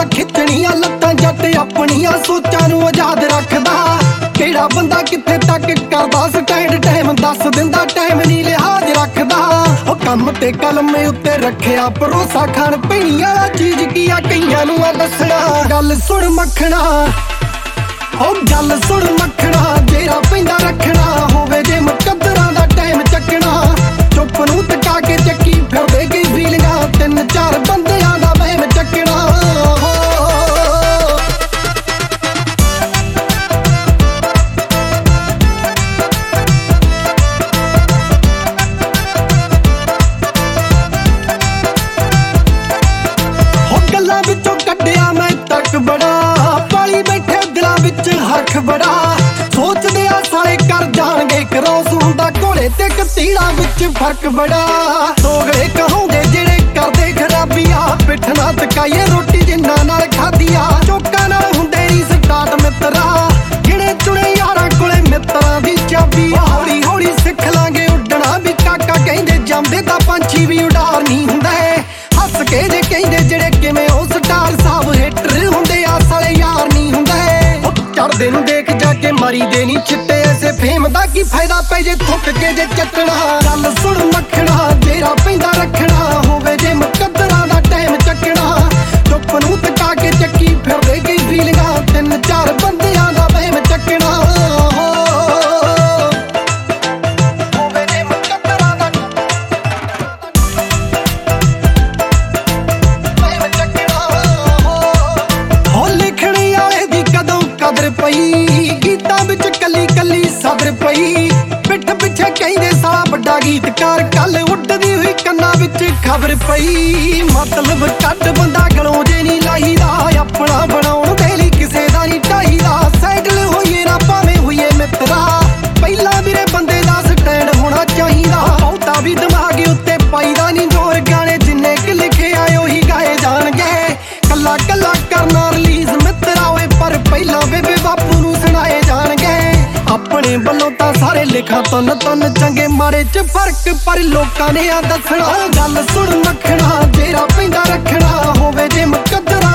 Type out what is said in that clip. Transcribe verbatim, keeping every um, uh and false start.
ਨਾ ਖਿੱਚਣੀਆਂ ਲੱਤਾਂ ਜੱਟ ਆਪਣੀਆਂ ਸੋਚਾਂ ਨੂੰ ਆਜ਼ਾਦ ਰੱਖਦਾ। ਕਿਹੜਾ ਬੰਦਾ ਕਿੱਥੇ ਤੱਕ ਕਰਦਾ ਸਟੈਂਡ ਟਾਈਮ ਦੱਸ ਦਿੰਦਾ ਟਾਈਮ ਨਹੀਂ ਲਿਹਾਜ਼ ਰੱਖਦਾ। ਉਹ ਕੰਮ ਤੇ ਕਲਮ ਉੱਤੇ ਰੱਖਿਆ ਭਰੋਸਾ ਖਾਣ ਪੀਣੀ ਵਾਲਾ ਚੀਜ਼ ਕੀ ਆ ਕਈਆਂ ਨੂੰ ਆ ਦੱਸਣਾ। ਗੱਲ ਸੁਣ ਮੱਖਣਾ ਉਹ ਗੱਲ ਸੁਣ ਮੱਖਣਾ ਜਿਹੜਾ ਪੈਂਦਾ ਰੱਖਣਾ ਹੋਵੇ ਜੇ ਮੁਕੱਦਰਾਂ ਦਾ ਟਾਈਮ ਚੱਕਣਾ। ਚੁੱਪ ਨੂੰ ਟਕਾ ਕੇ ਚੱਕੀ ਫਿਰਦੇ ਕਈ ਫੀਲਿੰਗਾਂ ਤਿੰਨ ਚਾਰ ਬੰਦਿਆਂ ਦਾ ਵਹਿਮ ਚੱਕਣਾ। ਗੱਲਾਂ ਵਿੱਚੋਂ ਕੱਢਿਆ ਮੈਂ ਤੱਕ ਬੜਾ ਪਾਲੀ ਬੈਠੇ ਦਿਲਾਂ ਵਿੱਚ ਹੱਕ ਬੜਾ। ਸੋਚਦੇ ਆ ਸਾਲੇ ਕਰ ਜਾਣਗੇ ਕਰੋਸ ਹੁੰਦਾ ਘੋੜੇ ਤੇ ਕਤੀੜਾ ਵਿੱਚ ਫਰਕ ਬੜਾ। ਦੋਗਲੇ ਕਹੋਗੇ ਜਿਹੜੇ ਕਰਦੇ ਖਰਾਬੀਆਂ ਪਿੱਠ ਨਾ ਤਕਾਈਏ ਰੋਟੀ ਜਿੰਨਾ ਨਾਲ ਖਾਧੀਆਂ। ਚੋਕਾਂ ਨਾਲ ਹੁੰਦੇ ਨਹੀਂ ਸਟਾਰਟ ਮਿੱਤਰਾ ਜਿਹੜੇ ਚੁਣੇ ਯਾਰਾਂ ਕੋਲੇ ਮਿੱਤਰਾਂ ਦੀ ਚਾਬੀ। ਹੌਲੀ ਹੌਲੀ ਸਿੱਖ ਲਾਂਗੇ ਉੱਡਣਾ ਵੀ ਕਾਕਾ ਕਹਿੰਦੇ ਜਾਂਦੇ ਤਾਂ ਪੰਛੀ ਵੀ ਉਡਾਰ ਨਹੀਂ ਹੁੰਦਾ। ਹੱਸ ਕੇ ਜੇ ਕਹਿੰਦੇ ਜਿਹੜੇ ਕਿਵੇਂ ਉਹ ਸਟਾਰ ਸਾਹਿਬ ਹੇਟਰ ਹੁੰਦੇ ਆ ਸਾਲੇ ਯਾਰ ਨਹੀਂ ਹੁੰਦਾ। ਚੜਦੇ ਨੂੰ ਦੇਖ ਜਾ ਕੇ ਮਰੀ ਦੇ ਨਹੀਂ ਛਿੱਟੇ ਐਸੇ ਫੇਮ ਦਾ ਕੀ ਫਾਇਦਾ ਪੈ ਜੇ ਥੁੱਕ ਕੇ ਜੇ ਚੱਟਣਾ। ਗੱਲ ਸੁਣ ਮੱਖਣਾ ਜਿਹੜਾ ਪੈਂਦਾ ਰੱਖਣਾ ਹੋਵੇ ਜੇ ਮੁਕੱਦਰਾਂ ਦਾ ਟਾਈਮ ਚੱਕਣਾ। ਚੁੱਪ ਨੂੰ ਟਕਾ ਕੇ ਚੱਕੀ ਫਿਰਦੇ ਕਈ ਫੀਲਿੰਗਾਂ ਤਿੰਨ ਚਾਰ ਬੰਦਿਆਂ ਦਾ ਵਹਿਮ ਚੱਕਣਾ। ਪਈ ਗੀਤਾਂ ਵਿੱਚ ਕੱਲੀ ਕੱਲੀ ਸਬਰ ਪਈ ਪਿੱਠ ਪਿੱਛੇ ਕਹਿੰਦੇ ਸਾਲਾ ਵੱਡਾ ਗੀਤਕਾਰ ਕੱਲ ਉੱਡਦੀ ਹੋਈ ਕੰਨਾਂ ਵਿੱਚ ਖਬਰ ਪਈ। ਮਤਲਬ ਕੱਢ ਬੰਦਾ ਗਲੋਂ ਜੇ ਨਹੀਂ ਲਾਹੀਦਾ ਆਪਣਾ ਬਣਾਉਣ ਦੇ ਲਈ ਕਿਸੇ ਦਾ ਨਹੀਂ ਢਾਹੀਦਾ। ਸੈਟਲ ਹੋਈਏ ਨਾ ਭਾਵੇਂ ਹੋਈਏ ਮਿੱਤਰਾ ਪਹਿਲਾਂ ਵੀਰੇ ਬੰਦੇ ਦਾ ਸਟੈਂਡ ਹੋਣਾ ਚਾਹੀਦਾ। ਬਹੁਤਾ ਵੀ ਦਿਮਾਗ ਉੱਤੇ ਪਾਈਦਾ ਨਹੀਂ ਜ਼ੋਰ ਗਾਣੇ ਜਿੰਨੇ ਕਿ ਲਿਖੇ ਆਏ ਉਹੀ ਗਾਏ ਜਾਣਗੇ। ਕੱਲਾ ਕੱਲਾ ਕਰਨਾ ਰਿਲੀਜ਼ ਮਿੱਤਰਾ ਓਏ ਪਰ ਪਹਿਲਾਂ ਬੇਬੇ ਬਾਪੂ ਨੂੰ ਸੁਣਾਏ ਜਾਣਗੇ। ਆਪਣੇ ਵੱਲੋਂ ਤਾਂ ਸਾਰੇ ਲਿਖਾਂ ਤਨ ਤਨ ਚੰਗੇ ਮਾੜੇ ਚ ਫਰਕ ਪਰ ਲੋਕਾਂ ਨੇ ਆ ਦੱਸਣਾ। ਗੱਲ ਸੁਣ ਮੱਖਣਾ ਜਿਹੜਾ ਪੈਂਦਾ ਰੱਖਣਾ ਹੋਵੇ ਜੇ ਮੁਕੱਦਰਾਂ